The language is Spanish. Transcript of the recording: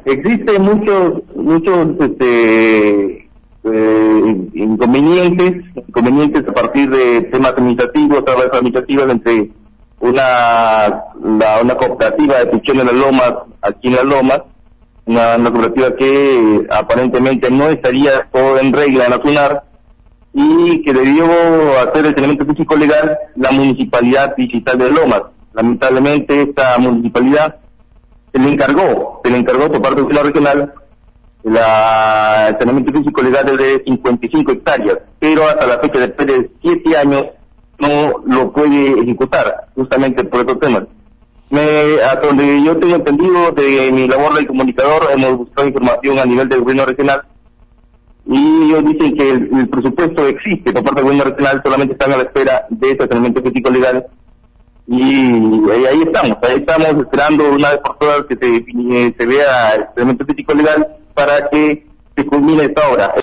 Existen muchos inconvenientes a partir de temas administrativos, trabas administrativas entre una cooperativa de Pichón en las Lomas, aquí en las Lomas, una cooperativa que aparentemente no estaría todo en regla en la SUNAR y que debió hacer el saneamiento físico legal la municipalidad digital de Lomas. Lamentablemente esta municipalidad se le encargó por parte del gobierno regional el saneamiento físico legal de 55 hectáreas, pero hasta la fecha, después de 7 años, no lo puede ejecutar, justamente por estos temas. Hasta donde yo tengo entendido de mi labor de comunicador, hemos buscado información a nivel del gobierno regional, y ellos dicen que el presupuesto existe por parte del gobierno regional, solamente están a la espera de ese saneamiento físico legal. Y ahí estamos esperando una vez por todas que se vea el saneamiento físico legal para que se culmine esta obra.